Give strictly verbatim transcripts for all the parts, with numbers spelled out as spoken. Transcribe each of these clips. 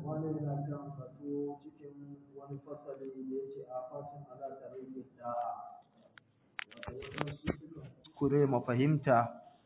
wani yana kan fato cikin wani fasali da ya ce a fasin ala tarihi da waɗansu suka kure mafahimta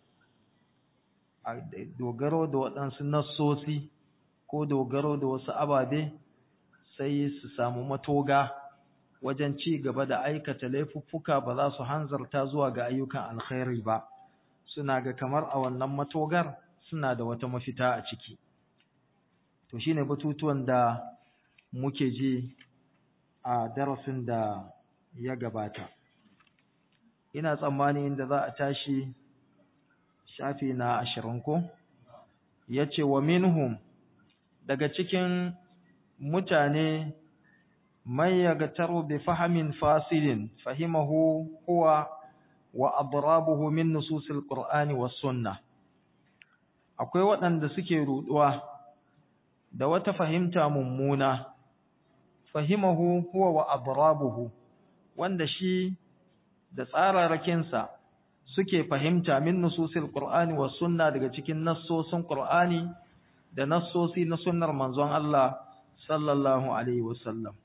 a dogaro da waɗansu nassosi ko dogaro da wasu ababe sai su samu matoga wajen ci gaba da aikata laifuffuka ba za su hanzarta zuwa ga ayyukan alkhairi ba, suna ga kamar a wannan matogar suna da wata mafita a ciki. To shine batutuwan da muke ji a darasin da ya gabata. Ina tsammani inda za a tashi shafi na ashirin ko? Yace wa minhum, daga cikin mutane man yagtaru bi fahmin fasidin fahimahu huwa wa adrabuhu min nususil qur'ani was sunnah. Akwai waɗanda suke ruduwa da wata fahimta mummuna, fahimahu huwa wa adrabuhu, wanda shi da tsararrakinsa suke fahimta min nususil qur'ani was sunnah, daga cikin nassosin qur'ani da nassosi na sunnar manzon Allah sallallahu alaihi wasallam.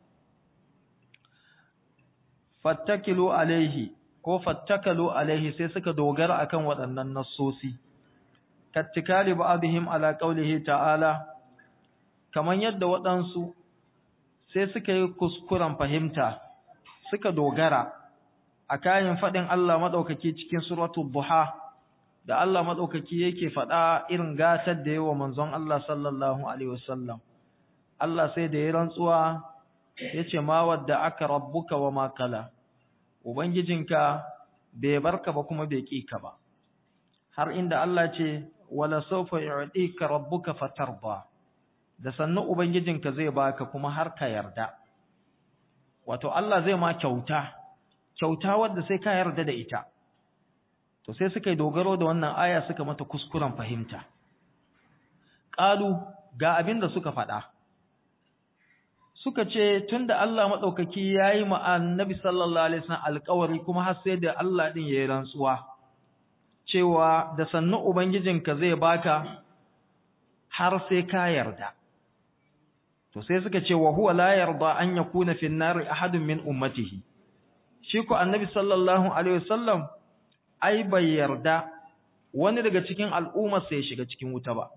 Fattakilu alaihi ko fattakalu alaihi, sai suka dogara akan waɗannan nassosi. Kattikali ba'dihim ala qawlihi ta'ala, kaman yadda waɗansu sai suka yi kuskuren fahimta, suka dogara a kayan faɗin Allah maɗaukaki cikin suratul Duha, da Allah maɗaukaki yake faɗa irin gatar da yawa manzon Allah sallallahu alaihi wasallam. Allah sai da ya rantsuwa yace ma wadda aka rabbuka wa ma kala, ubangijinka bai barka ba kuma bai ƙi ka ba, har inda Allah ce wala sawfa yu'tika rabbuka fatarda, da sannu ubangijinka zai baka kuma har ka yarda. Wato Allah zai ma kyauta, kyauta wadda sai ka yarda da ita. To sai suka yi dogaro da wannan aya suka mata kuskuren fahimta. Qalu, ga abin da suka faɗa, suka ce tunda Allah maɗaukaki ya yi ma annabi sallallahu alaihi wasallam alƙawari, kuma har sai da Allah ɗin ya yi rantsuwa cewa da sannu ubangijinka zai baka har sai ka yarda. To sai suka ce wa huwa la yarda an yakuna fi an-nar ahadun min ummatihi, shi ko annabi sallallahu alaihi wasallam ai bai yarda wani daga cikin al'ummar sai ya shiga cikin wuta ba.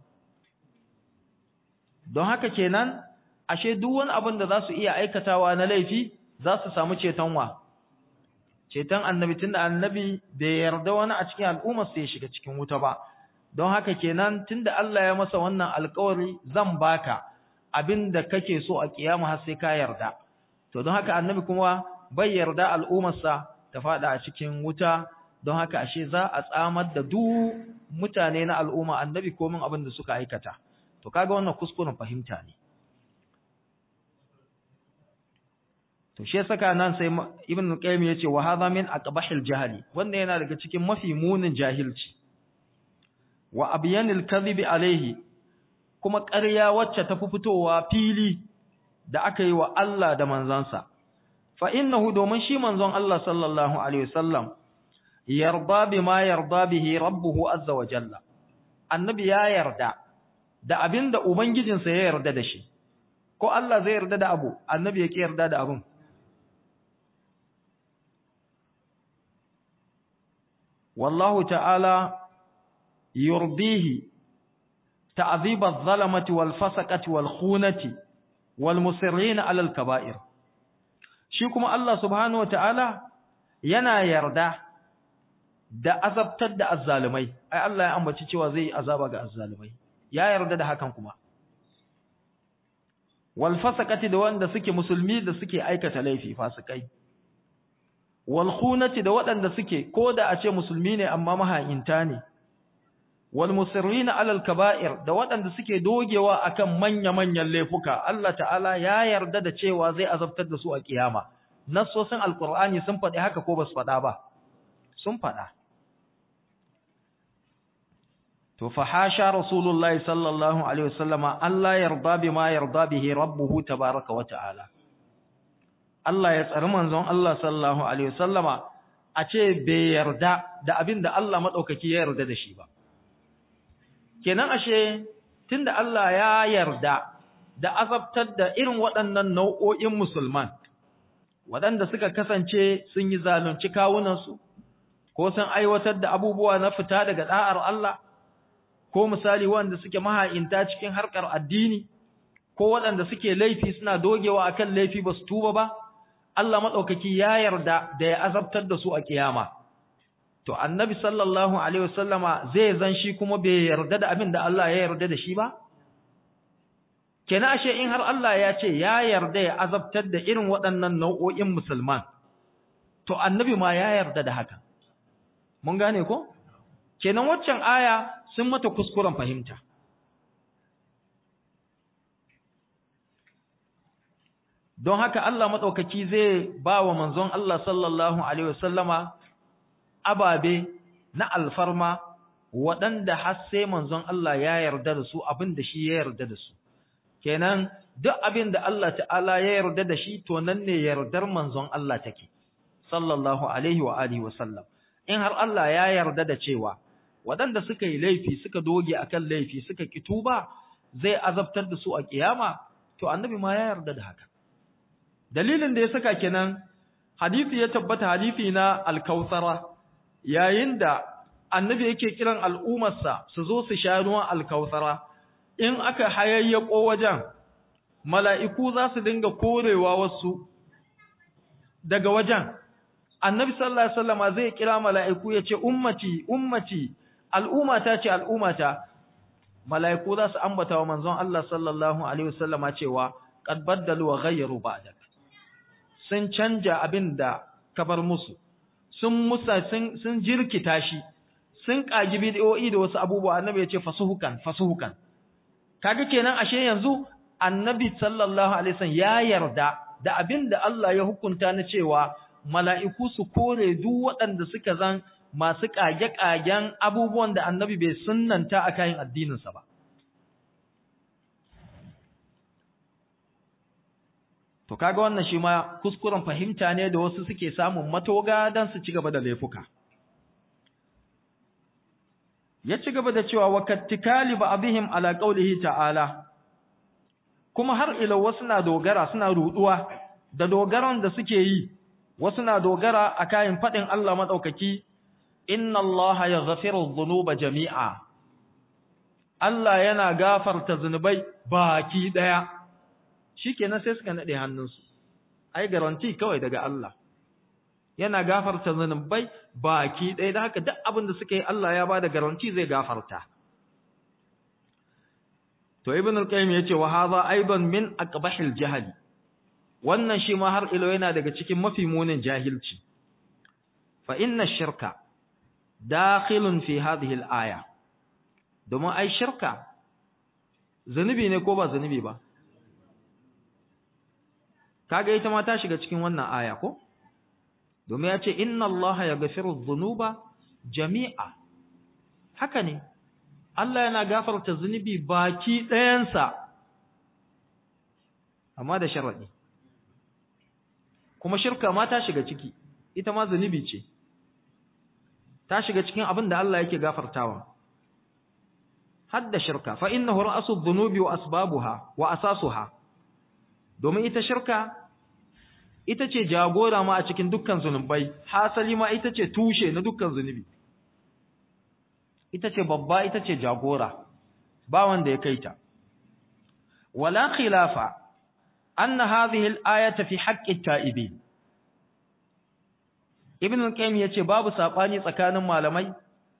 Don haka kenan ashe duk wani abin da za su iya aikatawa na laifi za su samu ceton wa? Ceton annabi, tunda annabi bai yarda wani a cikin al'ummar sai ya shiga cikin wuta ba. Don haka kenan tunda Allah ya masa wannan alƙawari, zan baka abin da kake so a kiyama har sai ka yarda. To don haka annabi kuma bai yarda al'ummarsa ta fada a cikin wuta, don haka ashe za a tsamar da duk mutane na al'umma annabi komin abin da suka aikata. To kaga wannan kuskuren fahimta ne. To shi saka nan sai Ibn Qayyim yace wa hadha min aqbahil jahli, wanda yana daga cikin mafi munin jahilci. Wa abyanil kadhibi alaihi, kuma ƙarya wacce ta fi fitowa fili da aka yi wa Allah da manzansa. Fa innahu, domin shi manzon Allah sallallahu alaihi wasallam yarda bima yarda bihi rabbuhu azza wa jalla, annabi ya yarda da abinda ubangijinsa ya yarda da shi. Ko Allah zai yarda da abu, annabi yake yarda da abun. Wallahu ta'ala yurdihi ta'dhib adh-dhalamati wal fasaqati wal khunati wal musirrin 'ala al-kaba'ir. Shi kuma Allah subhanahu wa ta'ala yana yarda da azabtar da azzalumai. Ai Allah ya ambaci cewa zai yi azaba ga azzalumai, ya yarda da hakan kuma. Wal fasaqati, da wanda suke musulmi da suke aikata laifi, fasikai. Wal khunati, da waɗanda suke ko da a ce musulmi ne amma maha'inta ne. Wal musirrina 'alal kaba'ir, da waɗanda suke dogewa akan manya-manyan laifuka, Allah ta'ala ya yarda da cewa zai azabtar da su a kiyama. Nassosin alqur'ani sun faɗi haka ko ba su faɗa ba? Sun faɗa. To fa hasha rasulullahi sallallahu alaihi wasallama Allah yarda bima yarda bihi rabbuhu tabaaraka wa ta'ala. Allah ya tsari manzon Allah sallallahu alaihi wasallama a ce bai yarda da abin da Allah madaukaki ya yarda da shi ba. Kenan ashe tunda Allah ya yarda da azabtar da irin waɗannan nau'o'in musulman waɗanda suka kasance sun yi zalunci kawunansu ko sun aiwatar da abubuwa na fita daga da'ar Allah ko misali wanda suke maha'inta cikin harkar addini ko waɗanda suke laifi suna dogewa akan laifi ba su tuba ba Allah maɗaukaki ya yarda da ya azabtar da su a kiyama to annabi sallallahu alaihi wasallama zai zan shi kuma bai yarda da abin da Allah ya yarda da shi ba kenan ashe in har Allah ya ce ya yarda ya azabtar da irin waɗannan nau'o'in musulman to annabi ma ya yarda da haka mun gane ko kenan waccan aya sun mata kuskuren fahimta don haka Allah madaukaki zai ba wa manzon Allah sallallahu alaihi wasallama ababe na alfarma waɗanda har sai manzon Allah ya yarda da su abin da shi ya yarda da su kenan duk abin da Allah ta'ala ya yarda da shi to nan ne yardar manzon Allah take sallallahu alaihi wa alihi wasallam in har Allah ya yarda da cewa waɗanda suka yi laifi suka doge akan laifi suka ki tuba zai azabtar da su a kiyama to annabi ma ya yarda da haka dalilin da ya saka kenan hadisi ya tabbata hadisi na al-kautsara yayin da annabi yake kiran al'ummarsa su zo su sha ruwan al-kautsara in aka hayayyako wajen mala'iku za su dinga korewa wasu daga wajen annabi sallallahu alaihi wasallama zai kira mala'iku ya ce ummati ummati al'ummata ce al'ummata mala'iku za su ambata wa manzon Allah sallallahu alaihi wasallama cewa qad baddalu wa ghayyaru ba'dak sun canja abinda ka bar musu sun musa sun sun jirkita shi sun kagi bid'o'i da wasu abubuwa annabi ya ce fasuhukan fasuhukan kaga kenan ashe yanzu annabi sallallahu alaihi wasallam ya yarda da abinda Allah ya hukunta na cewa mala'iku su kore duk waɗanda suka zan masu kage-kagen abubuwan da annabi bai sunnanta a kayan addininsa ba to kaga wannan shi ma kuskuren fahimta ne da wasu suke samun matoga don su ci gaba da laifuka ya ci gaba da cewa wa kattikali ba'dihim ala qawlihi ta'ala kuma har ila wasu na dogara suna ruduwa da dogaran da suke yi wasu na dogara a kayan fadin Allah madaukaki inna Allaha yaghfiru dhunuba jami'a Allah yana gafarta zunubai baki daya shikenan sai suka nade hannunsu ai garanti kawai daga Allah yana gafarta zunubai baki ɗaya da haka duk abin da suka yi Allah ya bada garanti zai gafarta to ibn al-qayyim yace wa hadha aidan min aqbahil jahli wannan shi ma har ilo yana daga cikin mafi munin jahilci fa inna shirka dakhilun fi hadhihi al-aya domin ai shirka zanubi ne ko ba zanubi ba kaga ita ma ta shiga cikin wannan aya ko domin ya ce inna Allah ya gafiru dhunuba jami'a haka ne Allah yana gafarta zunubi baki ɗayansa amma da sharadi kuma shirka ma ta shiga ciki ita ma zunubi ce ta shiga cikin abin da Allah yake gafartawa hadda shirka fa innahu ra'su dhunubi wa asbabuha wa asasuha domin ita shirka ita ce jagora ma a cikin dukkan zunubai hasali ma ita ce tushe na dukkan zunubi ita ce babba ita ce jagora ba wanda ya kaita wala khilafa anna hadhihi al-ayata fi haqqi at-ta'ibin ibn al-qayyim yace babu sabani tsakanin malamai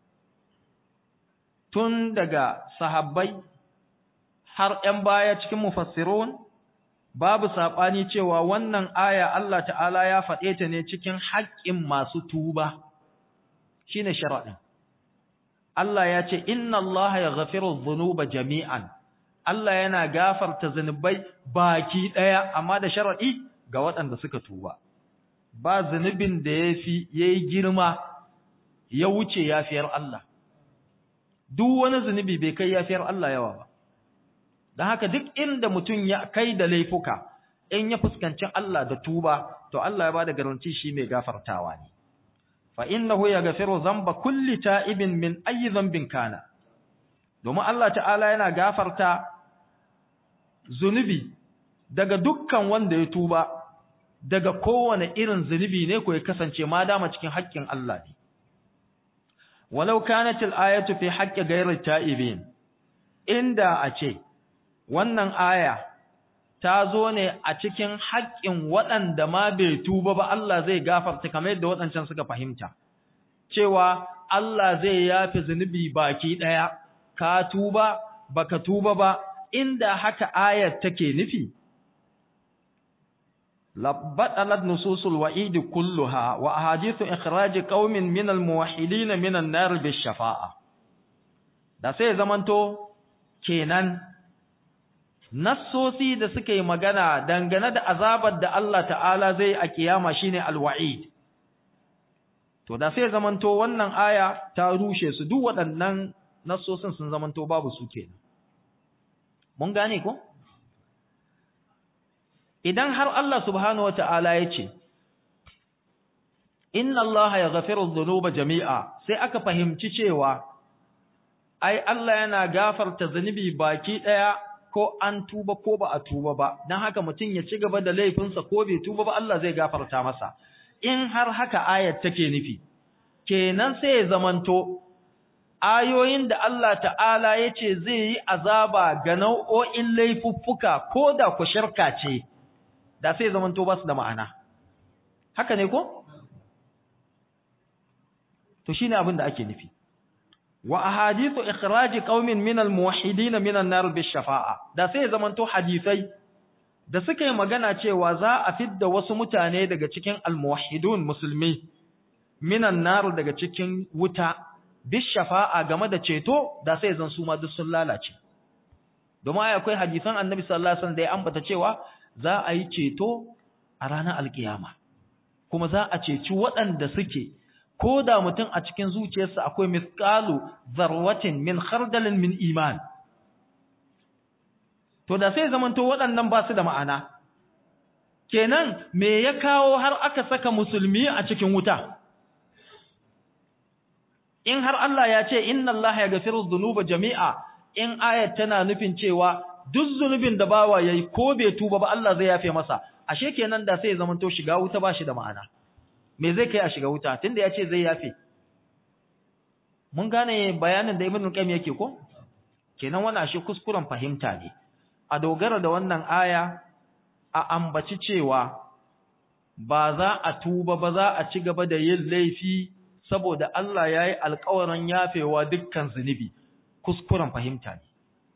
tun daga sahabbai har ƴan baya cikin mufassirun babu saɓani cewa wannan aya Allah ta'ala ya faɗe ta ne cikin haƙƙin masu tuba shi ne sharaɗin Allah ya ce inna Allah ya gafiru zunuba jami'an Allah yana gafarta zunubai baki ɗaya amma da sharaɗi ga waɗanda suka tuba ba zunubin da ya fi ya yi girma ya wuce yafiyar Allah duk wani zunubi bai kai yafiyar Allah yawa ba don haka duk inda mutum ya kai da laifuka in ya fuskanci Allah da tuba to Allah ya bada garanti shi mai gafartawa ne fa innahu yaghfiru dhanba kulli ta'ibin min ayyi dhanbin kana domin Allah ta'ala yana gafarta zunubi daga dukkan wanda ya tuba daga kowane irin zunubi ne ko ya kasance ma dama cikin haƙƙin Allah ne walau kanat al-ayatu fi haqqi ghayri ta'ibin inda a ce wannan aya ta zo ne a cikin haƙƙin waɗanda ma bai tuba ba Allah zai gafarta kamar yadda waɗancan suka fahimta cewa Allah zai yafi zunubi baki ɗaya ka tuba baka tuba ba inda haka ayat take nufi labbatalat nususul wa'id kulluha wa ahadithu ikhraj qaumin min almuwahhidin min an-nar bish-shafa'a da sai zamanto kenan nassosi da suka yi magana dangane da azabar da Allah ta'ala zai a kiyama shine alwa'id to da sai zamanto wannan aya ta rushe su duk waɗannan nassosin sun zamanto babu su kenan mun gane ko idan har Allah subhanahu wata'ala ya ce inna Allah yaghfiru dhunuba jami'a sai aka fahimci cewa ai Allah yana gafarta zunubi baki daya ko an tuba ko ba a tuba ba dan haka mutum ya ci gaba da laifinsa ko bai tuba ba Allah zai gafarta masa in har haka ayat take nufi kenan sai ya zamanto ayoyin da Allah ta'ala yace zai yi azaba ga nau'o'in laifuffuka ko da ku shirka ce da sai zamanto ba su da ma'ana haka ne ko to shine abin da ake nufi wa ahadithu ikhraj qaumin min almuwahhidin min an-nar bish-shafa'a da sai zamanto hadisai da suka yi magana cewa za a fidda wasu mutane daga cikin almuwahhidun musulmi min an-nar daga cikin wuta bish-shafa'a game da ceto da sai zan su ma duk sun lalace domin akwai hadisan annabi sallallahu alaihi wasallam da ya ambata cewa za a yi ceto a ranar alkiyama kuma za a ceci waɗanda suke ko da mutum a cikin zuciyarsa akwai misqalu zarwatin min khardalin min iman to da sai zamanto waɗannan ba su da ma'ana kenan me ya kawo har aka saka musulmi a cikin wuta in har Allah ya ce inna Allah yaghfiru dhunuba jami'a in ayat tana nufin cewa duk zunubin da bawa yayi ko bai tuba ba Allah zai yafe masa ashe kenan da sai zamanto shiga wuta ba shi da ma'ana me zai kai a shiga wuta tunda ya ce zai yafe mun gane bayanin da Ibn Qayyim yake ko kenan wannan ashe kuskuren fahimta ne a dogara da wannan aya a ambaci cewa ba za a tuba ba za a ci gaba da yin laifi saboda Allah yayi alƙawarin yafewa dukkan zunubi kuskuren fahimta ne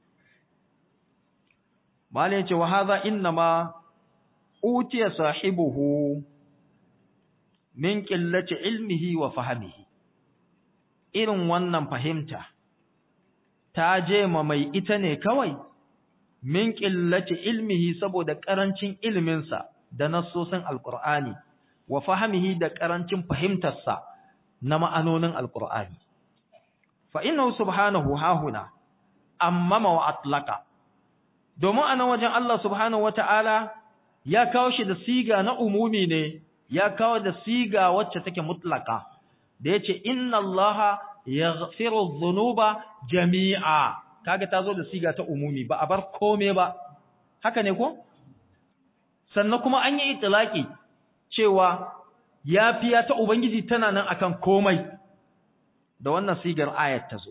malai ce wa hadha inma utiya sahibuhu min qillati ilmihi wa fahmihi irin wannan fahimta ta je ma mai ita ne kawai min qillati ilmihi saboda karancin iliminsa da nassosin alqur'ani wa fahmihi da karancin fahimtarsa na ma'anonin alqur'ani fa innahu subhanahu hahuna amma wa atlaqa domin anan wajen Allah subhanahu wata'ala ya kawo shi da siga na umumi ne ya kawo da siga wacce take mutlaka da yace inna allaha yaghfiru dhunuba jami'a kaga tazo da siga ta umumi ba a bar kome ba haka ne ko sannan kuma an yi itlaki cewa yafiya ta ubangiji tana nan akan komai da wannan sigar ayat tazo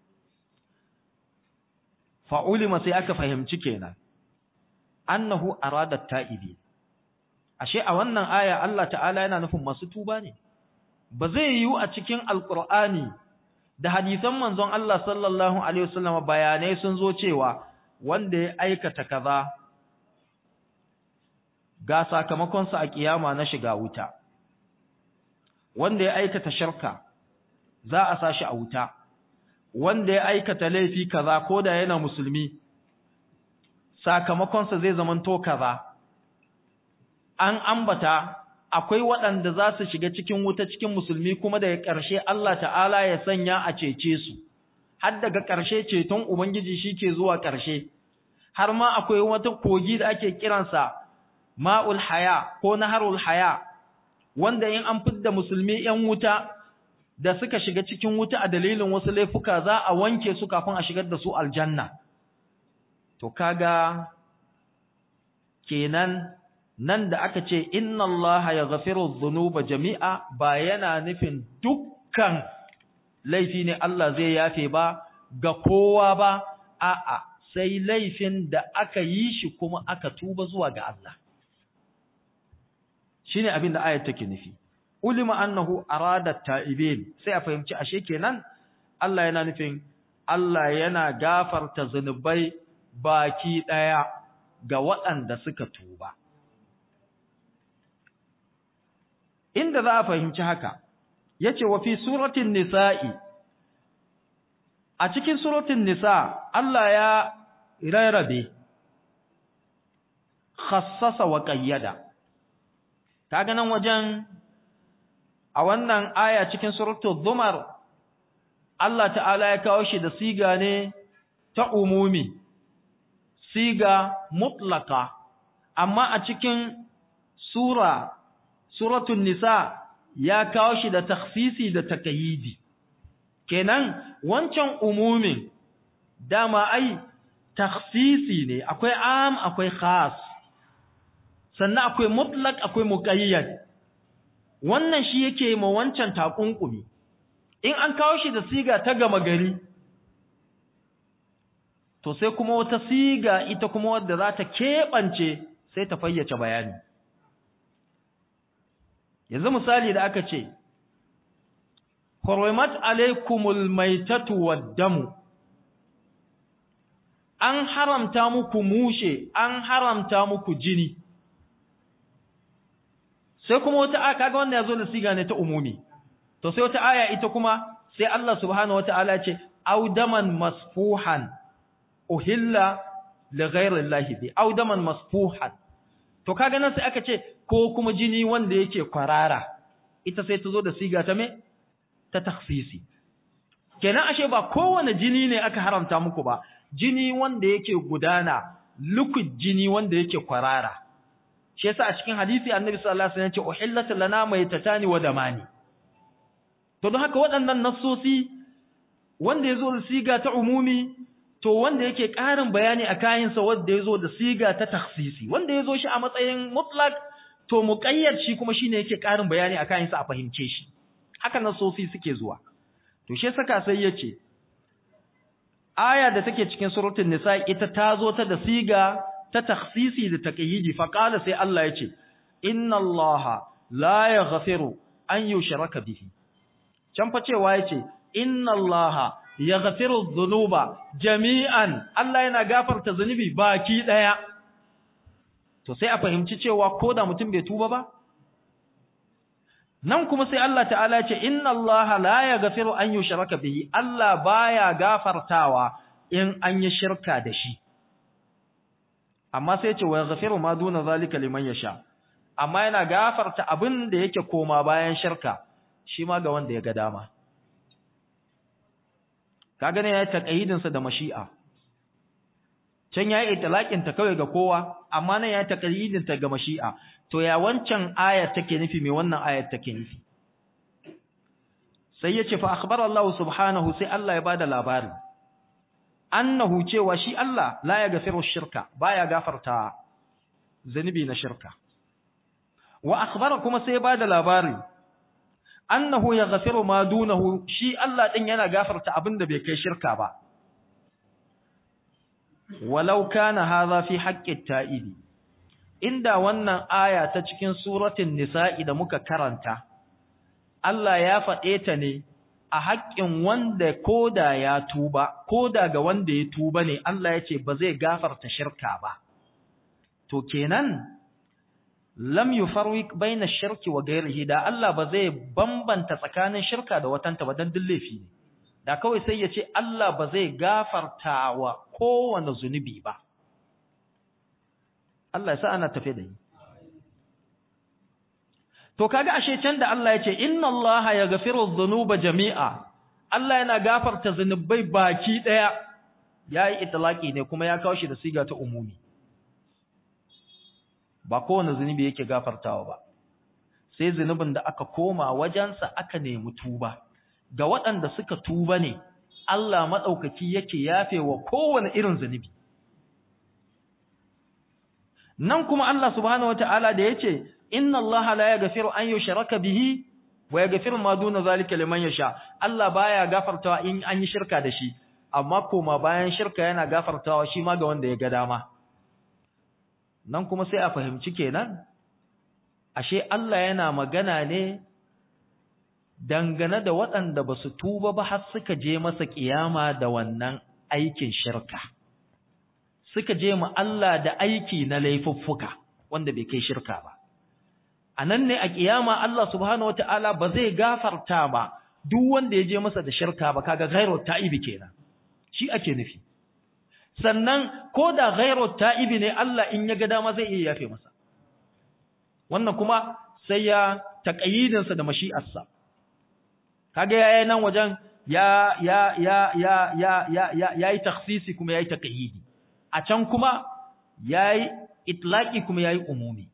fa'ulima sai aka fahimci kenan annahu arada ta'ibi ashe a wannan aya Allah ta'ala yana nufin masu tuba ne ba zai yiwu a cikin alqur'ani da hadisan manzon Allah sallallahu alaihi wasallam bayanai sun zo cewa wanda ya aikata kaza ga sakamakon sa a kiyama na shiga wuta wanda ya aikata shirka za a sashi a wuta wanda ya aikata laifi kaza ko da yana musulmi sakamakonsa zai zamanto kaza an ambata akwai waɗanda za su shiga cikin wuta cikin musulmi kuma daga ƙarshe Allah ta'ala ya sanya a cece su har daga ƙarshe ceton ubangiji shike zuwa ƙarshe har ma akwai wata kogi da ake kiransa ma'ul haya ko naharul haya wanda in an fidda musulmi yan wuta da suka shiga cikin wuta a dalilin wasu laifuka za a wanke su kafin a shigar da su aljanna to kaga kenan nan da aka ce inna Allah yaghfiru dhunuba jami'a ba yana nufin dukkan laifi ne Allah zai yafe ba ga kowa ba, a'a sai laifin da aka yi shi kuma aka tuba zuwa ga Allah. Shine abin da ayat take nufi. Ulima annahu arada ta'ibin, sai a fahimci ashe kenan Allah yana nufin Allah yana gafarta zunubai baki daya ga waɗanda suka tuba. Inda za a fahimci haka yace wa fi suratin nisa'i, a cikin suratin nisa Allah ya rarrabe khassasa wa qayyada. Kaga nan wajen a wannan aya cikin suratul zumar Allah ta'ala ya kawo shi da siga ne ta umumi, siga mutlaka, amma a cikin sura suratul nisa ya kawo shi da takhsisi da taqyidi. Kenan wancan umumin dama ai takhsisi ne, akwai am akwai khas, sannan akwai mutlaq akwai muqayyad. Wannan shi yake ma wancan takunkumi. In an kawo shi da siga ta gama gari, to sai kuma wata siga ita kuma wadda za ta keɓance sai ta fayyace bayani. Yanzu misali da aka ce hurrimat alaykumul maitatu wad-damu, an haramta muku mushe, an haramta muku jini. Sai kuma wata aya, kaga wannan yazo da siga ne ta umumi, to sai wata aya ita kuma sai Allah subhanahu wataala ce audaman masfuhan uhilla li ghayri llahi bi, audaman masfuhan. To kaga nan sai aka ce ko kuma jini wanda yake kwarara, ita sai ta zo da siga ta me ta takhsisi. Kenan ashe ba kowane jini ne aka haramta muku ba, jini wanda yake gudana, liquid jini wanda yake kwarara. Shi yasa a cikin hadisi Annabi sallallahu alaihi wasallam ya ce uhillat lana maytatani wa damani. To don haka waɗannan nassosi wanda yazo da siga ta umumi, to wanda yake ƙarin bayani a kayan sa wanda yazo da siga ta takhsisi, wanda yazo shi a matsayin mutlaq to muqayyad shi kuma shine yake ƙarin bayani a kayan sa a fahimce shi. Haka nassosi suke zuwa. To shi saka sai yace aya da take cikin suratul nisa ita ta zo ta da siga ta takhsisi da taqyidi, fa qala sai Allah yace inna Allaha la yaghfiru an yushraka bihi. Can fa cewa yace inna Allaha yaghfiru dhunuba jami'an, Allah yana gafarta zunubi baki daya. To sai a fahimci cewa koda mutum bai tuba ba. Nan kuma sai Allah ta'ala yace inna Allaha la yaghfiru an yushraka bihi, Allah baya gafartawa in an yi shirka da shi. Amma sai ce wa yaghfiru ma duna zalika liman yasha, amma yana gafarta abin da yake koma bayan shirka shi ma ga wanda ya ga dama. Kaga ne yayi taqayyidin sa da mashi'a, can yayi itlaqin ta kawai ga kowa, amma nan yayi taqayyidin ta ga mashi'a. To ya wancan ayar take nufi, me wannan ayar take nufi? Sai yace fa akhbara Allah subhanahu, sai Allah ya bada labari annahu cewa shi Allah la ya gafiru shirka, baya gafarta zunubi na shirka. Wa akhbara kuma sai bada labari annahu yaghfiru ma dunahu, shi Allah din yana gafarta abinda bai kai shirka ba. Walau kana hadha fi haqqi ta'ibi, inda wannan aya ta cikin suratul nisa'i da muka karanta Allah ya faɗe ta ne a haƙƙin wanda koda ya tuba, koda ga wanda ya tuba ne Allah ya ce ba zai gafarta shirka ba. To kenan lam yufarriq baina shirki wa ghairihi, da Allah ba zai bambanta tsakanin shirka da watanta ba dan duk laifi ne. Da kawai sai ya ce Allah ba zai gafarta wa kowane zunubi ba. Allah ya sa ana tafe da ni. To kaga ashe can da Allah ya ce inna Allaha yaghfiru dhunuba jami'a, Allah yana gafarta zunubai baki daya, yayi itlaqi ne kuma ya kawo shi da siga ta umumi. Ba kowane zunubi yake gafartawa ba, sai zunubin da aka koma wajensa aka nemi tuba. Ga waɗanda suka tuba ne Allah madaukaki yake yafe wa kowane irin zunubi. nan kuma Allah subhanahu wataala da yace inna Allah la yaghfiru an yushraka bihi wa yaghfiru ma duna zalika liman yasha, Allah baya gafartawa in an yi shirka da shi, amma kuma bayan shirka yana gafartawa shi ma ga wanda ya ga dama. Nan kuma sai a fahimci kenan ashe Allah yana magana ne dangane da waɗanda ba su tuba ba har suka je masa kiyama da wannan aikin shirka, suka je mu Allah da aiki na laifuffuka wanda bai kai shirka ba. A nan ne a kiyama Allah subhanahu wata'ala ba zai gafarta ba duk wanda ya je masa da shirka ba, kaga ghairu ta'ibi kenan, shi ake nufi. Sannan ko da ghairu ta'ibi ne Allah in ya ga dama zai iya yafe masa, wannan kuma sai ya taƙayyidinsa da mashi'arsa. Kaga yayi nan wajen ya ya ya ya ya ya ya yayi takhsisi kuma yayi taƙayyidi, a can kuma yayi itlaqi kuma yayi umumi.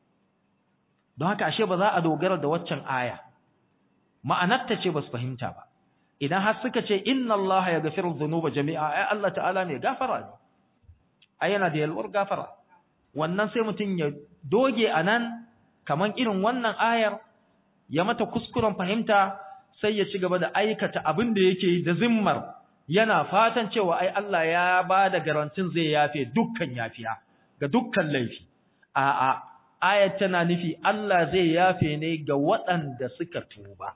Don haka ashe ba za a dogara da waccan aya, ma'anarta ce ba su fahimta ba. Idan har suka ce inna Allah ya gafiru dhunuba jami'a, ai Allah ta'ala ne gafara ne, ai yana da yalwar gafara. Wannan sai mutum ya doge a nan kaman irin wannan ayar, ya mata kuskuren fahimta, sai ya ci gaba da aikata abin da yake yi da zimmar yana fatan cewa ai Allah ya ba da garantin zai yafe dukkan yafiya ga dukkan laifi. A'a, ayat tana nufi Allah zai yafe ne ga waɗanda suka tuba.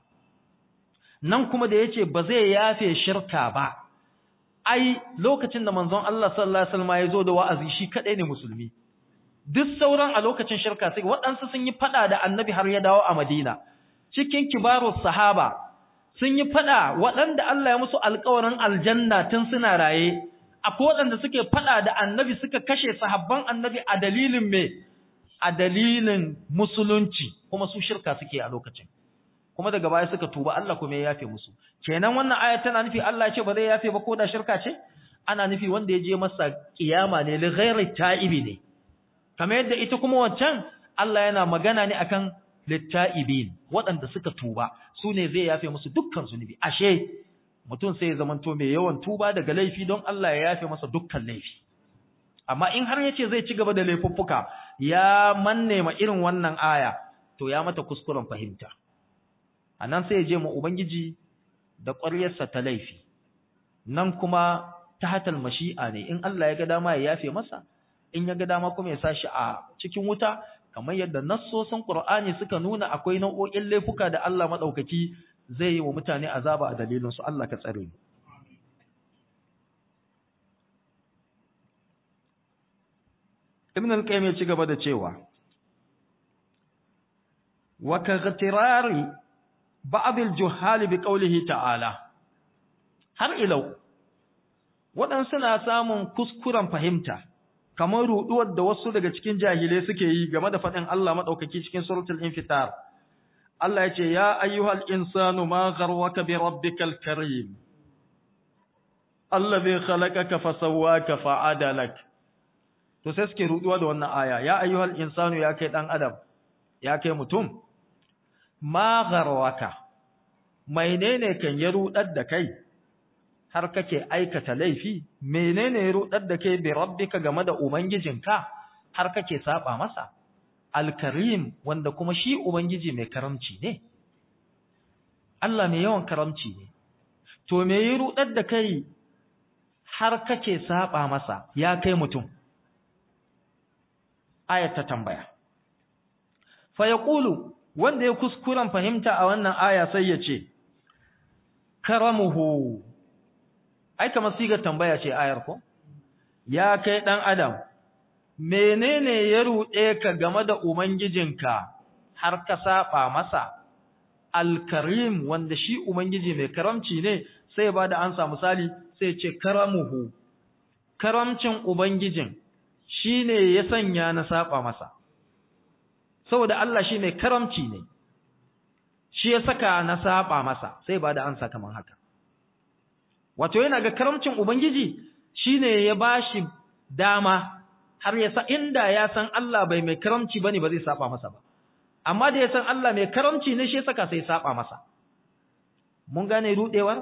Nan kuma da yace ba zai yafe shirka ba, ai lokacin da manzon Allah sallallahu alaihi wasallam ya zo da wa'azi shi kadai ne musulmi. Duk sauran a lokacin shirka sai waɗansu sun yi fada da annabi har ya dawo a Madina. Cikin kibarus sahaba sun yi fada waɗanda Allah ya musu alƙawarin aljanna tun suna raye, akwai waɗanda suke fada da annabi suka kashe sahabban annabi a dalilin me? A dalilin musulunci, kuma su shirka suke a lokacin. Kuma daga baya suka tuba, Allah kuma ya yafe musu. Kenan wannan aya tana nufi Allah ya ce ba zai yafe ba ko da shirka ce? Ana nufi wanda ya je masa kiyama ne, li ghairi ta'ibi ne. Kamar yadda ita kuma wancan Allah yana magana ne akan litta'ibin, waɗanda suka tuba, su ne zai yafe musu dukkan zunubi. Ashe mutum sai ya zamanto mai yawan tuba daga laifi don Allah ya yafe masa dukkan laifi. Amma in har yace zai ci gaba da laifuffuka, ya manne ma irin wannan aya, to ya mata kuskuren fahimta. Anan sai ya je ma Ubangiji da ƙwaryarsa ta laifi. Nan kuma ta hatal mashi'a ne, in Allah ya ga dama ya yafe masa, in ya ga dama kuma ya sa shi a cikin wuta, kamar yadda nassosin Qur'ani suka nuna akwai nau'o'in laifuka da Allah madaukaki zai yi wa mutane azaba a dalilin su. Allah ka tsare mu. Ibn al-Qayyim ya ci gaba da cewa wa kaghtirari ba'd al-juhal bi qawlihi ta'ala, har ilau waɗansu na samun kuskuren fahimta kamar ruduwar da wasu daga cikin jahilai suke yi game da faɗin Allah madaukaki cikin suratul infitar. Allah ya ce ya ayyuhal insanu ma gharwaka bi rabbikal karim allazi khalaqaka fasawwaka fa'adalak. To sai suke ruduwa da wannan aya, ya ayyuhal insanu, ya kai dan adam, ya kai mutum, ma gharwaka, menene kan ya rudar da kai har kake aikata laifi? Menene ya rudar da kai bi rabbika game da ubangijinka har kake saba masa? Al-Karim, wanda kuma shi ubangiji mai karamci ne, Allah mai yawan karamci ne. To me ya rudar da kai har kake saba masa, ya kai mutum? Ayat ta tambaya. Fa yaqulu, wanda ya kuskuren fahimta a wannan aya sai ya ce karamuhu. Ai kamar sigar tambaya ce ayar ko? Ya kai dan adam, menene ya ruɗe ka game da ubangijinka har ka saba masa? Al-Karim, wanda shi ubangiji mai karamci ne, sai ba da ansa misali sai ce karamuhu, karamcin ubangijin shine ya sanya na saba masa. Saboda Allah shi mai karamci ne, shi ya saka na saba masa, sai ba da ansa kamar haka. Wato yana ga karamcin ubangiji shine ya bashi dama har ya sa, inda ya san Allah bai mai karamci bane ba zai saba masa ba, amma da ya san Allah mai karamci ne shi ya saka sai saba masa. Mun gane rudewar?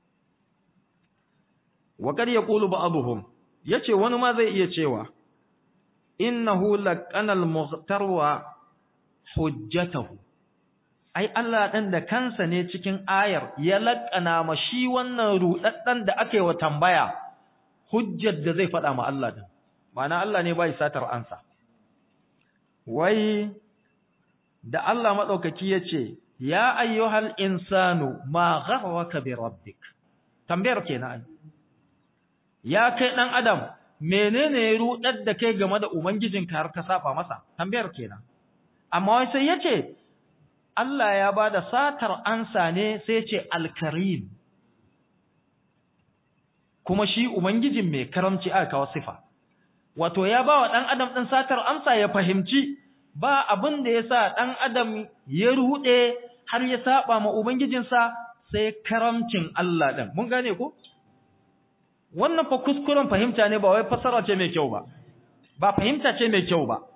Wa kad yaqulu ba'dhum, yace wani ma zai iya cewa innahu laqana al-mughtar wa hujjatahu ai Allah dan da kansa ne cikin ayar ya laqana ma shi wannan rudaddan da ake wa tambaya hujjar da zai faɗa ma Allah din ma'ana Allah ne bai satar ansa wai da Allah madaukaki yace ya ayyuhal insanu ma gharraka bi rabbik tambayar kenan ya kai dan adam menene ya rudar da kai game da ubangijinka har ka saba masa tambayar kenan amma wai sai yace Allah ya bada satar ansa ne sai yace al-karim kuma shi ubangijin mai karamci aka kawo sifa wato ya bawa dan adam din satar amsa ya fahimci ba abin da yasa dan adam ya rude har ya saba ma ubangijinsa sai karamcin Allah din mun gane ko wannan fa kuskuren fahimta ne ba wai fasara ce mai kyau ba ba fahimta ce mai kyau ba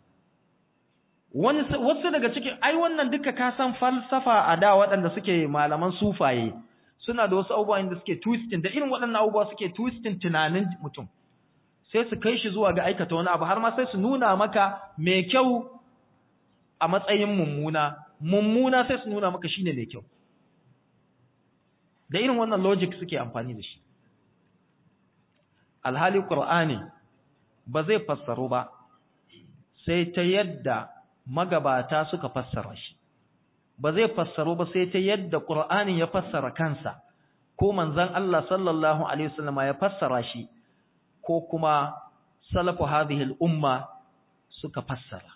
wani wasu daga cikin ai wannan duka ka san falsafa a da waɗanda suke malaman sufaye suna da wasu abubuwa inda suke twisting da irin waɗannan abubuwa suke twisting tunanin mutum sai su kai shi zuwa ga aikata wani abu har ma sai su nuna maka mai kyau a matsayin mummuna mummuna sai su nuna maka shine mai kyau da irin wannan logic suke amfani da shi alhali qur'ani ba zai fassaro ba sai ta yadda magabata suka fassara shi ba zai fassaro ba sai ta yadda qur'ani ya fassara kansa ko manzon Allah sallallahu alaihi wasallam ya fassara shi ko kuma salafu hadhihi al-umma suka fassara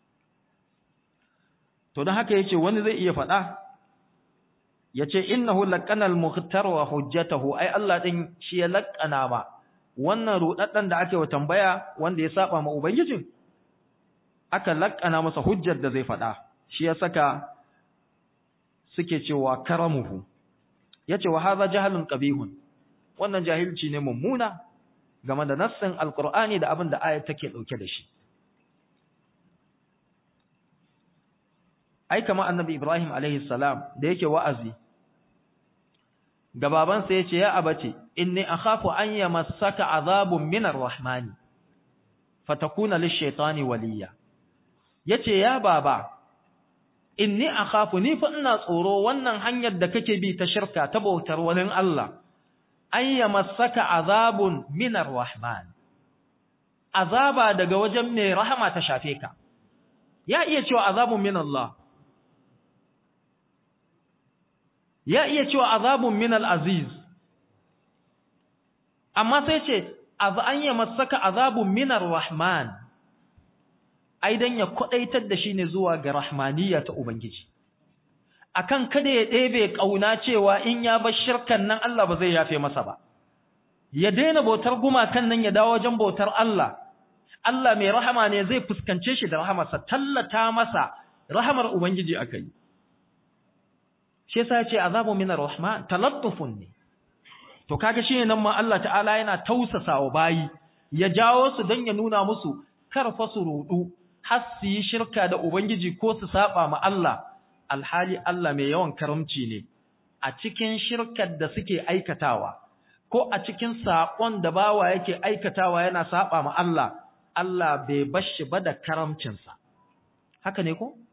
to dan haka yace wani zai iya faɗa yace innahu laqana al-mukhtar wa hujjatahu ai Allah din shi ya laqana ba wannan rudaddan da ake wa tambaya wanda ya saba ma ubangijin aka laqana masa hujjar da zai faɗa shi ya saka suke cewa karamuhu yace wa hadha jahlun qabihun wannan jahilci ne mummuna game da nassin alqur'ani da abin da ayat take dauke da shi ai kama annabi Ibrahim alaihi salam da yake wa'azi ga babansa yace ya abati inni akhafu an yamassaka azabun minar rahmani fatakuna lish-shaytani waliya yace ya baba inni akhafu ni fa ina tsoro wannan hanyar da kake bi ta shirka ta bautar wani Allah an yamassaka azabun minar rahman azaba daga wajen mai rahama ta shafe ka ya iya cewa azabun min Allah ya iya cewa azabun min al-aziz amma sai ce an yamassaka azabun minar rahman ai dan ya kwadaitar da shi ne zuwa ga rahmaniyya ta ubangiji akan kada ya ɗebe kauna cewa in ya bar shirkan nan Allah ba zai yafe masa ba ya daina bautar gumakan nan ya dawo wajen bautar Allah Allah mai rahama ne zai fuskance shi da rahamarsa tallata masa rahamar ubangiji akai shi yasa ya ce azabu minar rahman talattufun ne to kaga shine nan ma Allah ta'ala yana tausasawa bayi ya jawo su dan ya nuna musu karfa su rudu har su yi shirka da ubangiji ko su saba ma Allah alhali Allah mai yawan karamci ne a cikin shirkar da suke aikatawa ko a cikin sakon da bawa yake aikatawa yana saba ma Allah Allah bai bashi ba da karamcinsa haka ne ko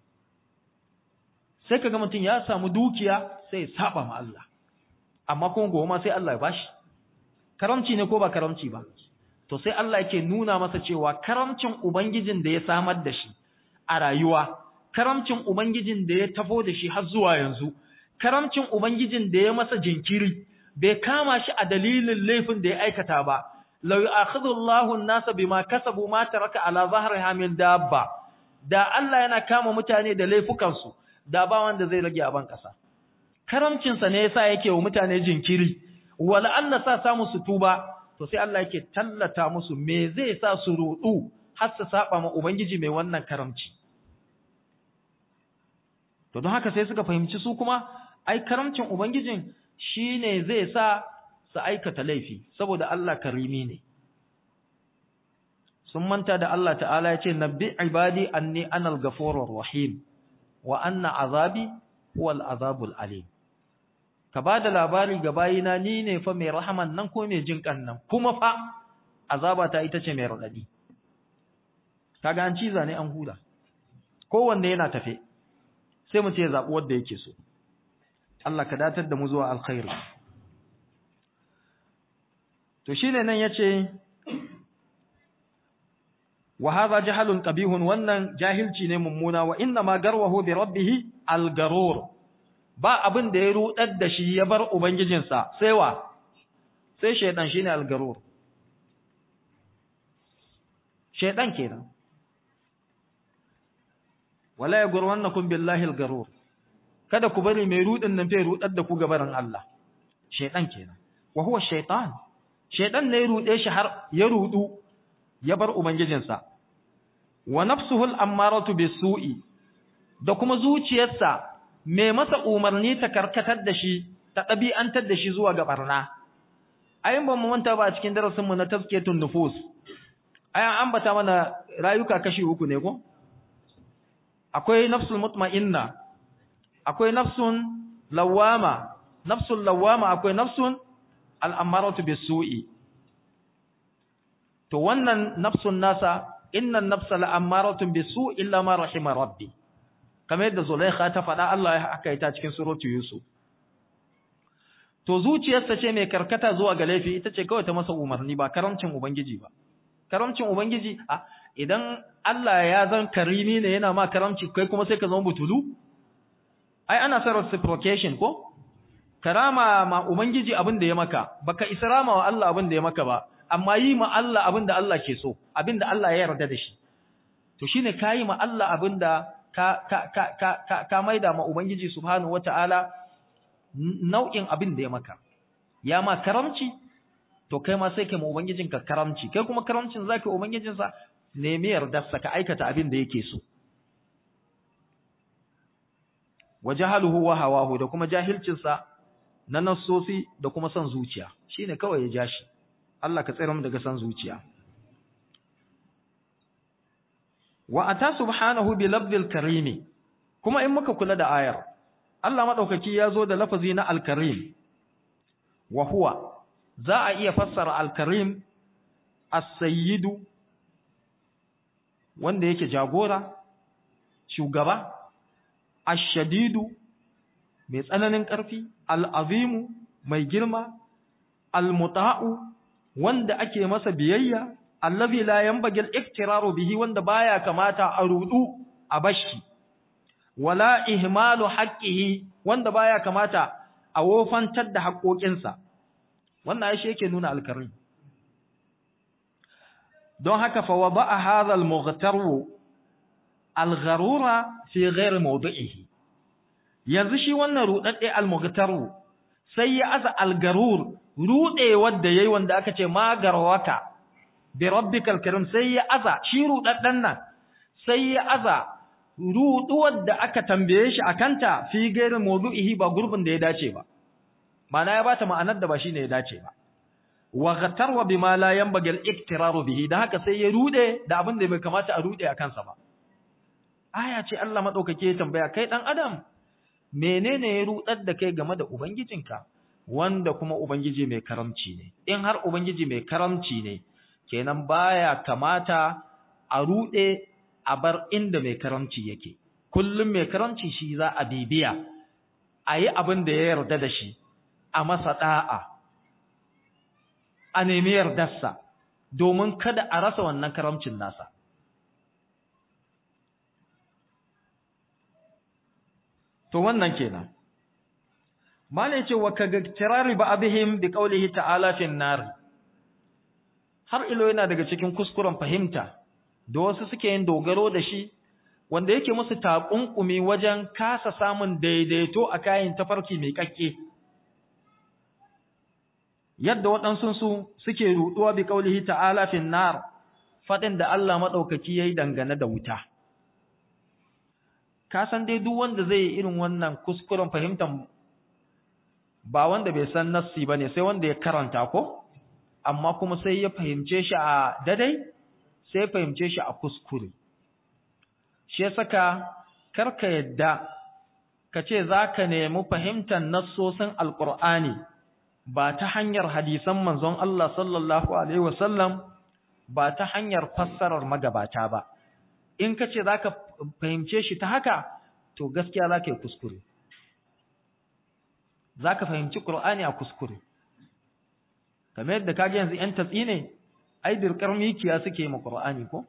sai kaga mutum ya samu dukiya sai saba ma Allah amma kuma goma sai Allah ya bashi karamci ne ko ba karamci ba to sai Allah yake nuna masa cewa karamcin ubangijin da ya samar da shi a rayuwa karamcin ubangijin da ya tafo da shi har zuwa yanzu karamcin ubangijin da ya masa jinkiri bai kama shi a dalilin laifin da ya aikata ba law ya'khudhu Allahu an-nasa bima kasabu ma taraka ala dhahriha min dabba da Allah yana kama mutane da laifukan su da ba wanda zai rage a ban kasa karamcin sa ne yasa yake wa mutane jinkiri wala Allah sa samu su tuba to sai Allah yake tallata musu me zai sa su rudu har su saba ma ubangiji mai wannan karamci to don haka sai suka fahimci su kuma ai karamcin ubangijin shine zai sa su aikata laifi saboda Allah karimi ne sun manta da Allah ta'ala yace nabbi ibadi anni anal ghafurur rahim wa anna azabi huwal azabul alim ka bada labari ga bayina ni ne fa mai rahaman nan ko mai jinkan nan kuma fa azaba ta ita ce mai radadi kaga an ciza ne an huda kowanne yana tafe sai mu ce zabi wanda yake so Allah ka datar da mu zuwa alkhairi to shine nan yace wa hadha jahalun qabihun wannan jahilci ne mummuna wa inna ma garwahu bi rabbih algarur ba abin da ya rudar da shi ya bar ubangijinsa sai wa sai shaydan shine algarur shaydan kenan wala yagurwannakum billahi algarur kada ku bari mai rudin nan fa rudar da ku gabaran Allah shaydan kenan wa huwa shaytan shaydan ne rude shi har ya rudu ya bar ubangijinsa wa nafsuhu al-ammaratu bis-su'i da kuma zuciyarsa mai masa umarni ta karkatar da shi ta dabi'antar da shi zuwa ga barna ayin ban mu manta ba a cikin darasin mu na tazkiyatun nufus ayan ambata mana rayuka kashi uku ne ko akwai nafsul mutma'inna akwai nafsun lawama nafsul lawama akwai nafsun al-ammaratu bis-su'i to wannan nafsun nasa innan nafsa la'ammaratun bisu illa ma rahima rabbi kamar yadda Zulaikha ta faɗa Allah ya haka ita cikin suratu Yusuf to zuciyarsa ce mai karkata zuwa ga laifi ita ce kawai ta masa umarni ba karamcin ubangiji ba karamcin ubangiji a idan Allah ya zan karimi ne yana ma karamci kai kuma sai ka zama butulu ai ana sa reciprocation ko karama ma ubangiji abin da ya maka baka israma wa Allah abin da ya maka ba amma yi ma Allah abinda Allah ke so abinda Allah ya yarda da shi to shine kai ma Allah abinda ka ka ka ka ka maida ma ubangiji subhanahu wataala nau'in abin da ya maka ya ma karamci to kai ma sai kai ma ubangijinka karamci kai kuma karamcin zaka ubangijinsa nemi yardarsa ka aikata abin da yake so wajahaluhu wa hawahu da kuma jahilcinsa na nassosi da kuma son zuciya shine kawai ya jashi Allah ka tsare mu daga san zuciya wa ata subhanahu bi lafzil karim kuma in muka kula da ayar Allah madaukaki yazo da lafazi na al-karim wa huwa za a iya fassara al-karim as-sayyid wanda yake jagora shugaba ash-shadid mai tsananin karfi al-azim mai girma al-muta'u wanda ake masa biyayya allazi la yanbaghi al-iktiraru bihi wanda baya kamata a rudu a bashi wala ihmalu haqqihi wanda baya kamata a wofantar da haƙoƙinsa wannan ai shi yake nuna al-karim don haka fa wada'a hadha al-mughtaru al-gharura fi ghairi mawdi'ihi yanzu shi wannan rudadde al-mughtaru sai ya aza al-garur rude wanda yayi wanda aka ce magarwaka bi rabbikal karim sai ya aza shi rudaddan nan sai ya aza rudu wanda aka tambaye shi akanta fi gairi mawdu'ihi ba gurbin da ya dace ba mana ya bata ma'anar da ba shine ya dace ba wa ghatarwa bima la yanbaghi al-iktiraru bihi dan haka sai ya rude da abin da bai kamata a rude akan sa ba aya ce Allah madaukake ya tambaya kai dan adam menene ya rudar da kai game da ubangijinka wanda kuma ubangiji mai karamci ne in har ubangiji mai karamci ne kenan baya kamata a rude a bar inda mai karamci yake kullum mai karamci shi za a bibiya ayi abin da ya yarda da shi a masa da'a a nemi yardarsa domin kada a rasa wannan karamcin nasa to wannan kenan mala yace wa kaga tirari ba'dihim bi qawlihi ta'ala fi an-nar har ilo yana daga cikin kuskuren fahimta da wasu suke yin dogaro da shi wanda yake musu takunkumi wajen kasa samun daidaito a kayan tafarki mai kakke yadda waɗansu su suke ruduwa bi qawlihi ta'ala fi an-nar fadin da Allah madaukaki yayi dangane da wuta ka san dai duk wanda zai yi irin wannan kuskuren fahimtar ba wanda bai san nassi bane sai wanda ya karanta ko amma kuma sai ya fahimce shi a dadai sai ya fahimce shi a kuskure shi ya saka karka yadda ka ce zaka nemi fahimtar nassosin alqur'ani ba ta hanyar hadisan manzon Allah sallallahu alaihi wasallam ba ta hanyar fassarar magabata ba in ka ce zaka fahimce shi ta haka to gaskiya zaka yi kuskure zaka fahimci Qur'ani a kuskure kamar yadda kaje yanzu yan tatsi ne ai dirkar mikiya suke ma Qur'ani ko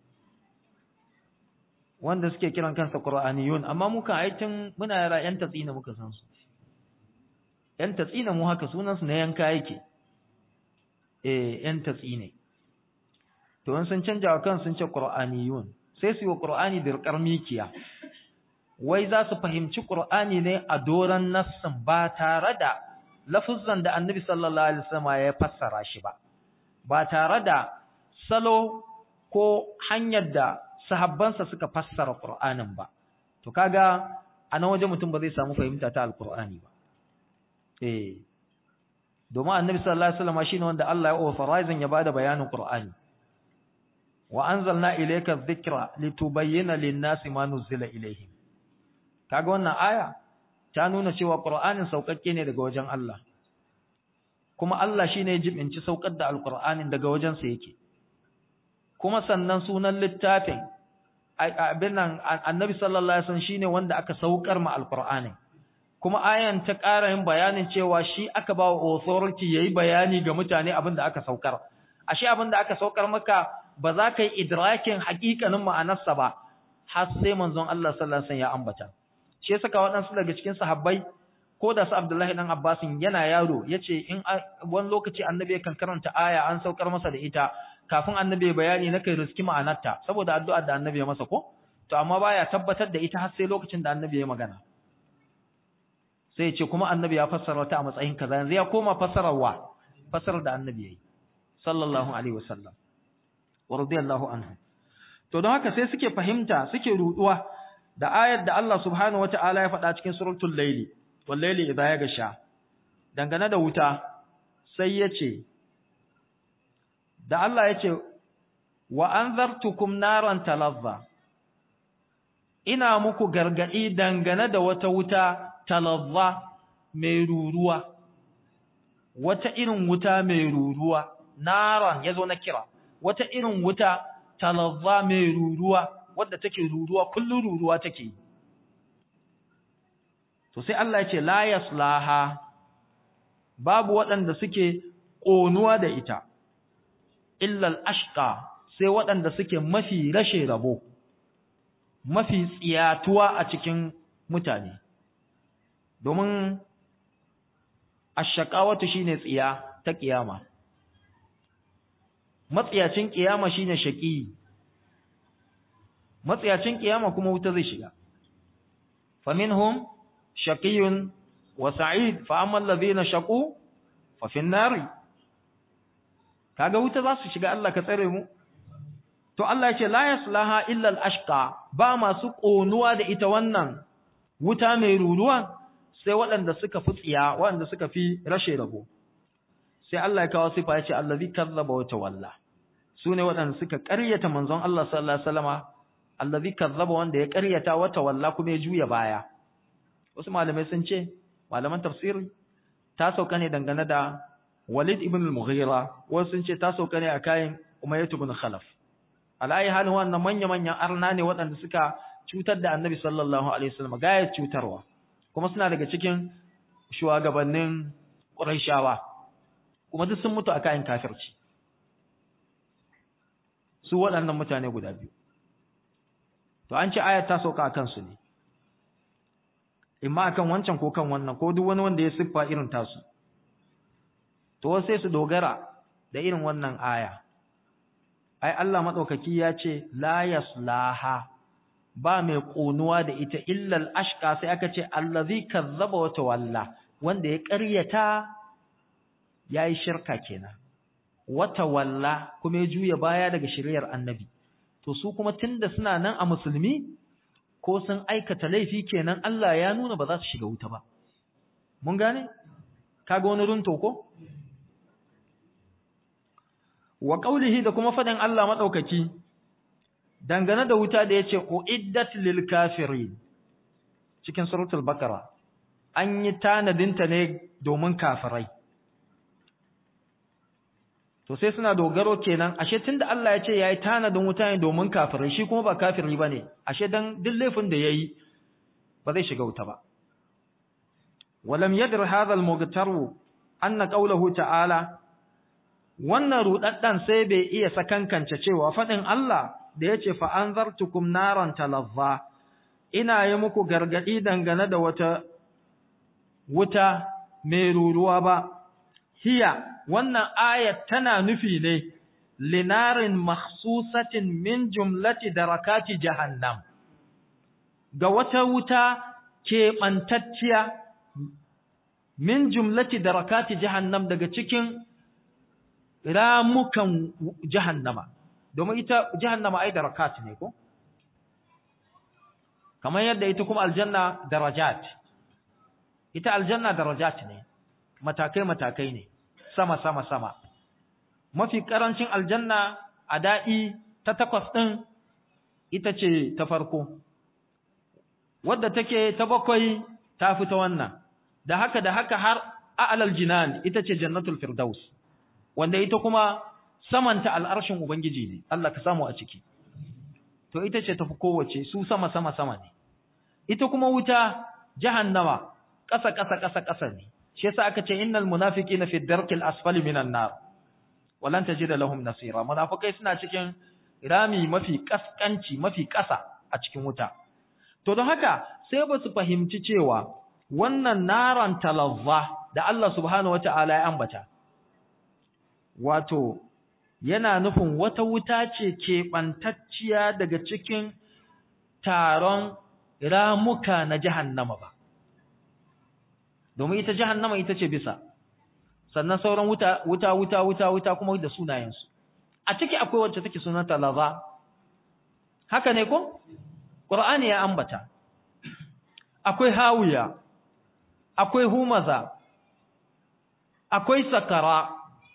wanda suke kiran kansa Qur'aniyun amma mu kan aitin muna yara yan tatsi ne muka san su yan tatsi ne mu haka sunan su na yanka yake eh yan tatsi ne to an san canja kan sun ce Qur'aniyun sai su yi Qur'ani dirkar mikiya wai za su fahimci Qur'ani ne a doran nassin ba tare da lafuzan da Annabi sallallahu alaihi wasallam ya fassara shi ba ba tare da salo ko hanyar da sahabbansa suka fassara Qur'anin ba to kaga a nan waje mutum ba zai samu fahimta ta Al-Qur'ani ba eh domin Annabi sallallahu alaihi wasallam shine wanda Allah ya authorize ya bada bayanin Qur'ani wa anzalna ilayka adh-dhikra litubayyana lin-nasi ma nuzila ilayhim kaga wannan aya ta nuna cewa Qur'anin saukakke ne daga wajen Allah kuma Allah shine ya jibinci saukar da Al-Qur'anin daga wajen sa yake kuma sannan sunan littafin abin nan Annabi sallallahu alaihi wasallam shine wanda aka saukar ma Al-Qur'anin kuma ayan ta ƙara yin bayanin cewa shi aka ba wa authority yayi bayani ga mutane abin da aka saukar ashe abin da aka saukar maka ba za ka yi idrakin haƙiƙanin ma'anarsa ba har sai manzon Allah sallallahu alaihi wasallam ya ambata shi yasa ka waɗansu daga cikin sahabbai ko da su Abdullahi dan Abbas yana yaro yace in wani lokaci annabi kan karanta aya an saukar masa da ita kafin annabi bayani na kai riski ma'anarta saboda addu'ar da annabi ya masa ko to amma baya tabbatar da ita har sai lokacin da annabi ya magana sai ya ce kuma annabi ya fassara ta a matsayin kaza yanzu ya koma fassararwa fassarar da annabi yayi sallallahu alaihi wasallam wa radiyallahu anhu to don haka sai suke fahimta suke ruduwa da ayar da Allah subhanahu wataala ya faɗa cikin suratul layli wal layli idha yaghsha dangane da wuta sai yace da Allah yace wa anzartukum naran talazza ina muku gargadi dangane da wata wuta talazza mai ruruwa wata irin wuta mai ruruwa naran yazo na kira wata irin wuta talazza mai ruruwa wadda take ruruwa kullun ruruwa take to sai Allah ya ce la yaslaha babu waɗanda suke ƙonuwa da ita illa al-ashqa sai waɗanda suke mafi rashe rabo mafi tsiyatuwa a cikin mutane domin ashqawatu shine tsiya ta kiyama matsiyacin kiyama shine shaqi matsiyacin kiyama kuma wuta zai shiga faminhum shaqiyun wa sa'id fa amma alladhina shaqu fa fi an-nar kaga wuta za su shiga Allah ka tsare mu to Allah yace la yaslaha illa al-ashqa ba masu konuwa da ita wannan wuta mai ruruwa sai waɗanda suka fi tsiya waɗanda suka fi rashe rabo sai Allah ya kawo sifa yace allazi kazzaba wa tawalla sune waɗanda suka ƙaryata manzon Allah sallallahu alaihi wasallama allazi kazzaba wanda ya ƙaryata wa tawalla kuma ya juya baya wasu malamai sun ce malaman tafsiri ta sauka ne dangane da Walid ibn al-Mughira wasu sun ce ta sauka ne a kayan Umayyah ibn Khalaf alai halin wannan manya-manyan arna ne waɗanda suka cutar da Annabi sallallahu alaihi wasallam gaya cutarwa kuma suna daga cikin shugabannin Qurayshawa kuma duk sun mutu a kayan kafirci su waɗannan mutane guda biyu to an ce ayat ta sauka akan su ne imma akan wancan ko kan wannan ko duk wani wanda ya siffa irin tasu to sai su dogara da irin wannan aya ai Allah madaukaki ya ce la yaslaha ba mai konuwa da ita illa al-ashqa sai aka ce allazi kazzaba wa tawalla wanda ya ƙaryata yayi shirka kenan wa tawalla kuma ya juya baya daga shiriyar annabi to su kuma tunda suna nan a musulmi ko sun aikata laifi kenan Allah ya nuna ba za su shiga wuta ba mun gane kaga wani runto ko wa qaulihi da kuma fadin Allah madaukaki dangane da wuta da yace uiddat lil kafirin cikin suratul baqara an yi tanadinta ne domin kafirai to sai suna dogaro kenan ashe tunda Allah ya ce yayi tanadin wuta ne domin kafirai shi kuma ba kafiri bane ashe dan duk laifin da yayi ba zai shiga wuta ba walam yadr hadha al-mughtaru anna qawluhu ta'ala wannan rudaddan sai bai iya sakankance cewa fadin Allah da yace fa anzartukum naran talazza ina yi muku gargadi dangane da wata wuta mai ruruwa ba hiya wannan ayat tana nufi ne linarin makhsusatin min jumlati darakati jahannam ga wata wuta keɓantacciya min jumlati darakati jahannam daga cikin ramukan jahannama domin ita jahannama ai darakat ne ko kamar yadda ita kuma aljanna darajat ita aljanna darajat ne matakai matakai ne sama sama sama mafi karancin aljanna a da'i ta takwas din ita ce ta farko wadda take ta bakwai ta fita wannan da haka da haka har a'lal jinan ita ce jannatul firdaus wanda ita kuma samanta al'arshin ubangiji ne Allah ka samu a ciki to ita ce tafi kowace su sama sama sama ne ita kuma wuta jahannama ƙasa ƙasa ƙasa ƙasa ne shi yasa aka ce innal munafiqina fi darkil asfali minan nar walan tajida lahum nasira munafikai suna cikin rami mafi kaskanci mafi ƙasa a cikin wuta to don haka sai ba su fahimci cewa wannan naran talazza da Allah subhanahu wataala ya ambata wato yana nufin wata wuta ce keɓantacciya daga cikin taron ramuka na jahannama ba domin ita jahannama ita ce bisa sannan sauran wuta wuta wuta wuta wuta kuma da sunayensu a ciki akwai wacce take sunanta laza haka ne ko Qur'ani ya ambata akwai hawiya akwai humaza akwai sakara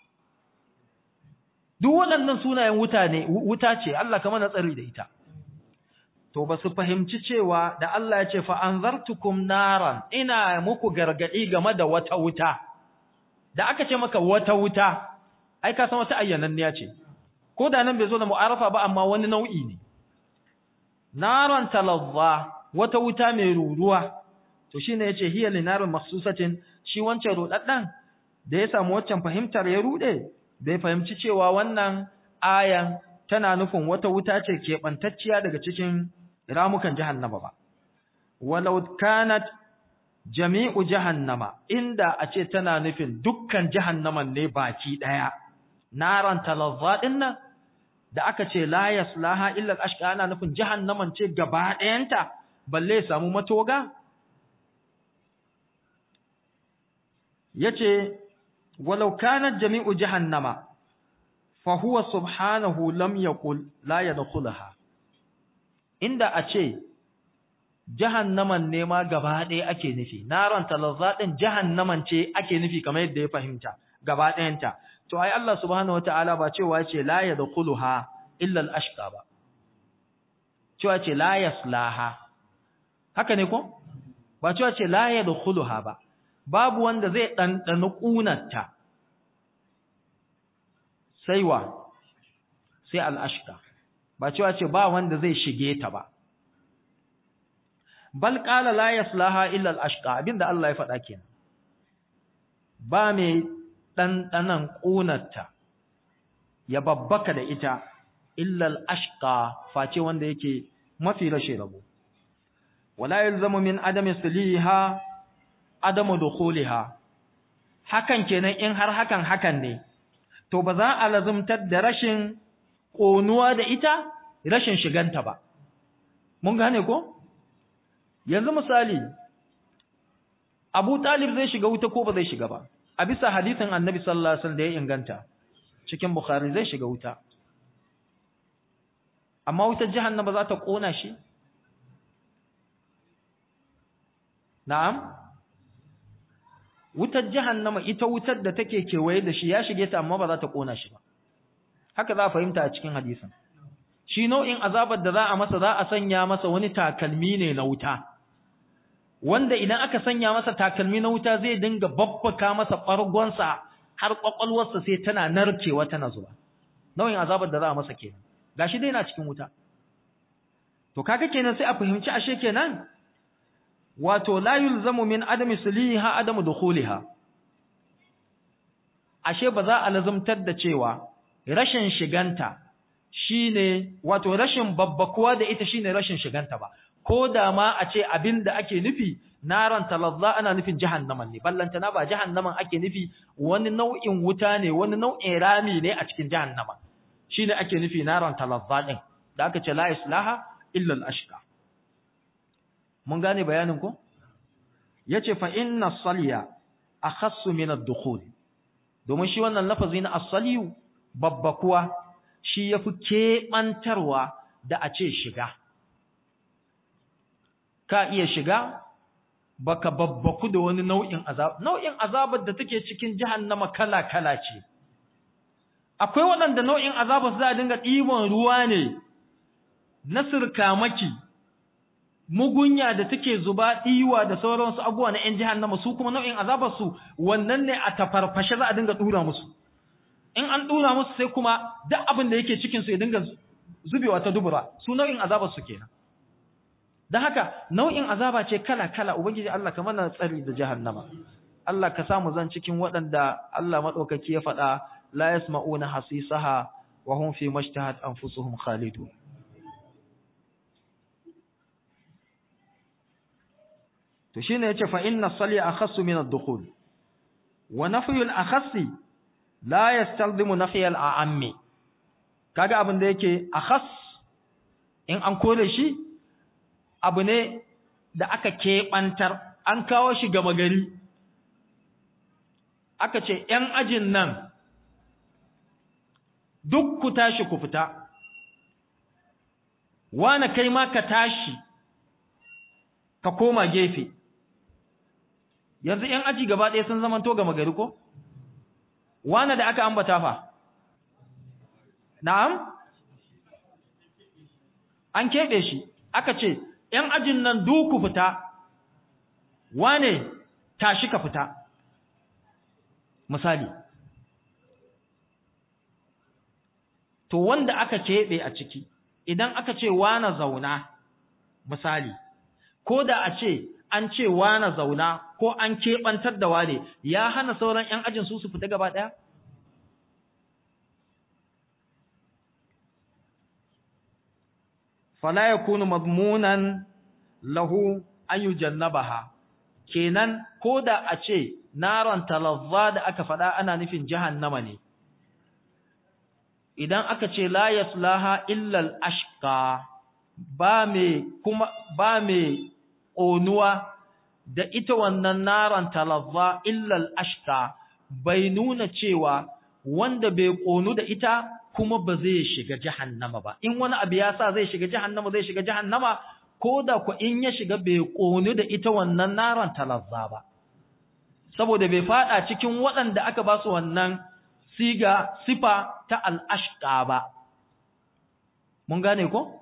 duk waɗannan sunayen wuta ne wuta ce Allah kamar na tsari da ita to ba su fahimci cewa da Allah ya ce fa anzartukum naran ina muku gargadi game da wata wuta da aka ce maka wata wuta ai ka san wata ayyananniya ce ko da nan bai zo da mu'arafa ba amma wani nau'i ne naran talazza wata wuta mai ruruwa to shine yace hiya linarin makhsusatin shi wancan rodaddan da ya samu waccan fahimtar ya rude bai fahimci cewa wannan ayan tana nufin wata wuta ce keɓantacciya daga cikin ramukan jahannama ba walau kanat jami'u jahannama inda a ce tana nufin dukkan jahannaman ne baki daya naran talazza dinnan da aka ce la yaslaha illa al-ashqa ana nufin jahannaman ce gaba dayanta balle samu matoga yace walau kanat jami'u jahannama fa huwa subhanahu lam yaqul la yadkhulaha inda a ce jahannaman ne ma gaba ɗaya ake nufi naran talazza din jahannaman ce ake nufi kamar yadda ya fahimta gaba ɗayanta to ai Allah subhanahu wataala ba cewa ce la yadkhuluha illa al-ashqa ba cewa ce la yaslaha haka ne ko ba cewa ce la yadkhuluha ba babu wanda zai ɗanɗana ƙunarta sai wa sai al'ashka ba cewa ce ba wanda zai shige ta ba bal ƙala la yaslaha illa al'ashka abinda Allah ya faɗa kenan ba mai ɗanɗanan ƙunarta ya babbaka da ita illa al'ashka face wanda yake mafi rashe rabo wala yalzamu min adami siliha adamu dukhuliha hakan kenan in har hakan hakan ne to ba za a lazumtar da rashin konuwa da ita rashin shiganta ba mun gane ko yanzu misali Abu Talib zai shiga wuta ko ba zai shiga ba a bisa hadisin Annabi sallallahu alaihi wasallam da ya inganta cikin Bukhari zai shiga wuta amma wutar jahannama za ta kona shi na'am wutar jahannama ita wutar da take kewaye da shi ya shige ta amma ba za ta kona shi ba haka za a fahimta a cikin hadisin shi nau'in azabar da za a masa za a sanya masa wani takalmi ne na wuta wanda idan aka sanya masa takalmi na wuta zai dinga babbaka masa bargonsa har kwakwalwarsa sai tana narkewa tana zuba nau'in azabar da za a masa kenan gashi dai yana cikin wuta to kaga kenan sai a fahimci ashe kenan wato la yulzamu min adami suliha adamu dukhuliha ashe ba za a lazumtar da cewa rashin shiganta shine wato rashin babbakuwa da ita shine rashin shiganta ba ko da ma a ce abinda ake nufi naran talazza ana nufin jahannaman ne ballanta na ba jahannaman ake nufi wani nau'in wuta ne wani nau'in rami ne a cikin jahannama shine ake nufi naran talazza din da aka ce la islaha illa al-ashqa mun gane bayanin ko yace fa inna as-saliya akhassu min ad-dukhul domin shi wannan lafazi na as-saliyu babbakuwa shi yafi kebantarwa da a ce shiga ka iya shiga baka babbaku da wani nau'in azab nau'in azabar da take cikin jahannama kala kala ce akwai waɗanda nau'in azabar za a dinga ɗiban ruwa ne na sirkamaki mugunya da take zuba ɗiwa da sauransu abubuwa na 'yan jahannama su kuma nau'in azabar su wannan ne a tafarfashe za a dinga dura musu in an dura musu sai kuma duk abin da yake cikin su ya dinga zubewa ta dubura su nau'in azabar su kenan dan haka nau'in azaba ce kala kala ubangiji Allah ka mana tsari da jahannama Allah ka samu zan cikin waɗanda Allah madaukaki ya faɗa la yasma'una hasisaha wa hum fi mashtahat anfusuhum khalidun to shine yace fa inna as-sali akhassu min ad-dukhul wa nafyu al-akhassi la yastalzimu nafy al-a'ammi kaga abin da yake akhas in an kore shi abu ne da aka keɓantar an kawo shi gama gari aka ce ‘yan ajin nan duk ku tashi ku fita wane kai ma ka tashi ka koma gefe yanzu ‘yan aji gaba ɗaya sun zamanto gama gari ko? wane da aka ambata fa? na'am? an keɓe shi aka ce ‘yan ajin nan duku fita, wane tashi ka fita, misali. To, wanda aka keɓe a ciki, idan aka ce wane zauna, misali, ko da a ce an ce wane zauna ko an keɓantar da wane, ya hana sauran ‘yan ajin su su fita gaba ɗaya? fala yakunu madmunan lahu an yujannabaha kenan koda a ce naran talazza da aka faɗa ana nufin jahannama ne idan aka ce la yaslaha illa al-ashqa ba me kuma ba me onuwa da ita wannan naran talazza illa al-ashqa bai nuna cewa wanda bai konu da ita kuma ba zai shiga jahannama ba in wani abu ya sa zai shiga jahannama zai shiga jahannama ko da ku in ya shiga bai konu da ita wannan naran talazza ba saboda bai fada cikin waɗanda aka ba su wannan siga sifa ta al-ashqa ba mun gane ko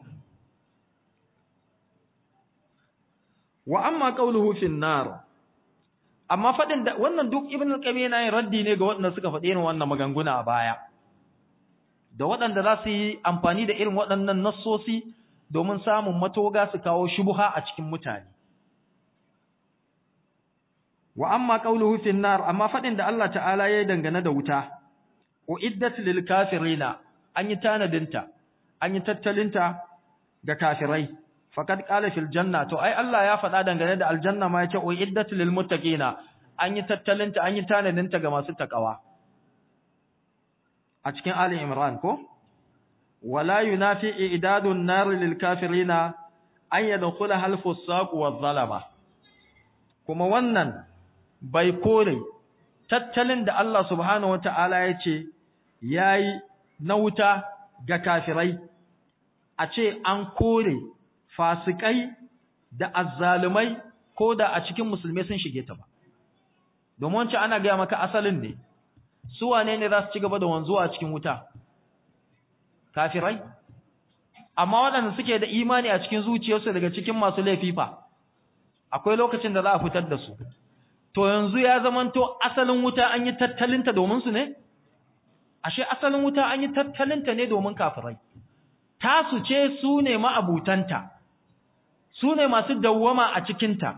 wa amma qawluhu fi an-nar amma fadin da wannan duk ibn al-qayyim yana yin raddi ne ga waɗanda suka faɗi irin wannan maganguna a baya da waɗanda za su yi amfani da irin waɗannan nassosi domin samun matoga su kawo shubuha a cikin mutane. Wa amma qawluhu fin nar amma fadin da Allah ta'ala ya dangane da wuta uiddat lil kafirina an yi tanadinta an yi tattalinta ga kafirai faqad qala fil janna to ai Allah ya faɗa dangane da aljanna ma yace uiddat lil muttaqina an yi tattalinta an yi tanadinta ga masu takawa a cikin Ali Imran ko wala yunafi i'dadun nar lil kafirina an yadkhulaha al fusaq wa zalama kuma wannan bai kore tattalin da Allah subhanahu wataala yace yayi na wuta ga kafirai a ce an kore fasikai da azzalumai ko da a cikin musulmai sun shige ta ba domin wancan ana ga maka asalin ne su wane ne za su ci gaba da wanzuwa a cikin wuta kafirai amma waɗanda suke da imani a cikin zuciyarsu daga cikin masu laifi fa akwai lokacin da za a fitar da su to yanzu ya zamanto asalin wuta an yi tattalinta domin su ne ashe asalin wuta an yi tattalinta ne domin kafirai tasu ce su ne ma'abutanta su ne masu dawwama a cikinta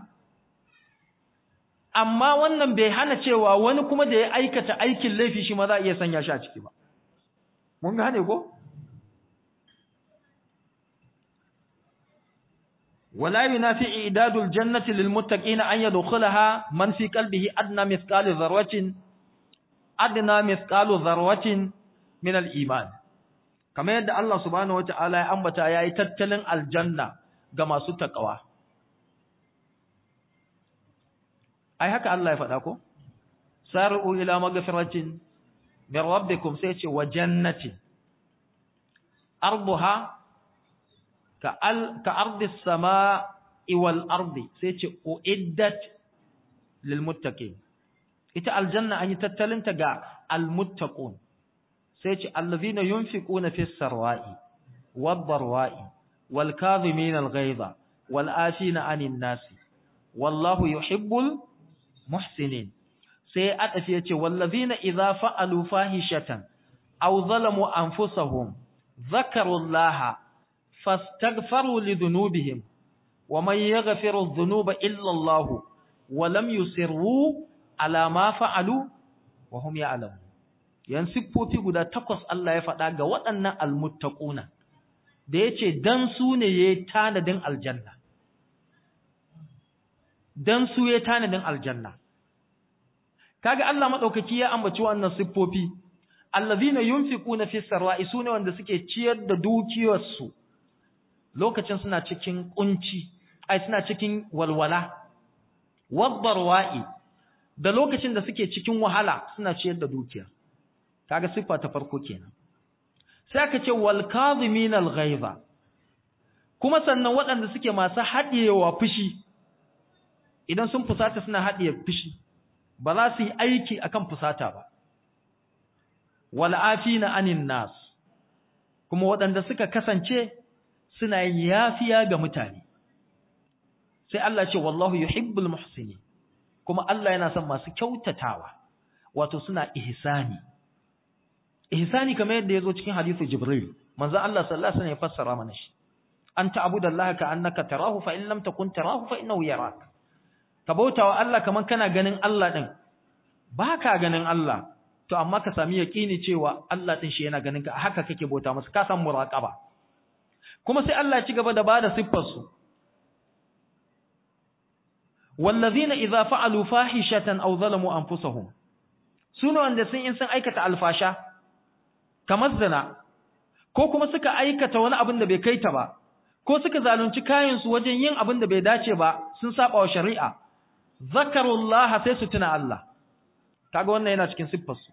amma wannan bai hana cewa wani kuma da ya aikata aikin laifi shi ma za a iya sanya shi a ciki ba mun gane ko wala yunafi idadul jannati lil muttaqina an yadkhulaha man fi qalbihi adna mithqal dharratin adna mithqal dharratin min al iman kamar yadda Allah subhanahu wataala ya ambata yayi tattalin aljanna ga masu takawa ai haka Allah ya faɗa ko sar'u ila maghfiratin min rabbikum sai ce wa jannatin arduha ka al ka ardis samaa'i wal ardi sai ce uiddat lil muttaqin ita aljanna an yi tattalinta ga al muttaqun sai ce allazina yunfiquna fis sarwa'i wad darwa'i wal kadhimina al ghayza wal afina 'anil nasi wallahu yuhibbul muhsinin sai adafi yace wallazina idza fa'alu fahishatan aw zalamu anfusahum dhakarullaha fastaghfiru lidhunubihim waman yaghfiru adh-dhunuba illa Allah wa lam yusirru ala ma fa'alu wa hum ya'lamun yan siffofi guda takwas Allah ya faɗa ga waɗannan almuttaquna da yace dan su ne yayi tanadin aljanna dan su ya tanadin aljanna kaga Allah madaukaki ya ambaci wannan siffofi allazina yunfiquna fis sarwa'i sune wanda suke ciyar da dukiyarsu lokacin suna cikin kunci ai suna cikin walwala waddarwa'i da lokacin da suke cikin wahala suna ciyar da dukiya kaga siffa ta farko kenan sai aka ce wal kadhimin al ghaiza kuma sannan waɗanda suke masu haɗiyewa fushi idan sun fusata suna haɗiye fushi ba za su yi aiki akan fusata ba wal afina anin nas kuma waɗanda suka kasance suna yin yafiya ga mutane sai Allah ce wallahu yuhibbul muhsinin kuma Allah yana son masu kyautatawa wato suna ihsani ihsani kamar yadda yazo cikin hadisi Jibril manzo Allah sallallahu alaihi wasallam ya fassara mana shi anta abudallaha ka annaka tarahu fa in lam takun tarahu fa innahu yarak ka bautawa Allah kaman kana ganin Allah din baka ganin Allah to amma ka sami yaqini cewa Allah din shi yana ganin ka haka kake bauta masa ka san muraqaba kuma sai Allah ya ci gaba da bada siffar su wallazina idza fa'alu fahishatan aw zalamu anfusahum sune wanda sun in sun aikata alfasha kamar zina ko kuma suka aikata wani abin da bai kaita ba ko suka zalunci kayan su wajen yin abin da bai dace ba sun saba wa shari'a zakarullah sai su tuna Allah kaga wannan yana cikin siffar su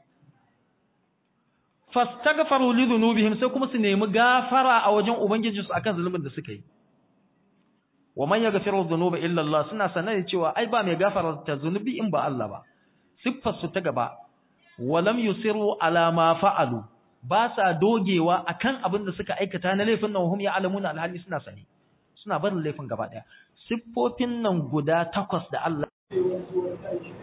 fastaghfaru li dhunubihim sai kuma su nemi gafara a wajen ubangiji su akan zulumin da suka yi wa man yaghfiru dhunuba illa Allah suna sanar cewa ai ba mai gafara ta zunubi in ba Allah ba siffar su ta gaba walam yusiru ala ma fa'alu ba sa dogewa akan abin da suka aikata na laifin nan hum ya alamuna alhali suna sani suna barin laifin gaba daya siffofin nan guda takwas da Allah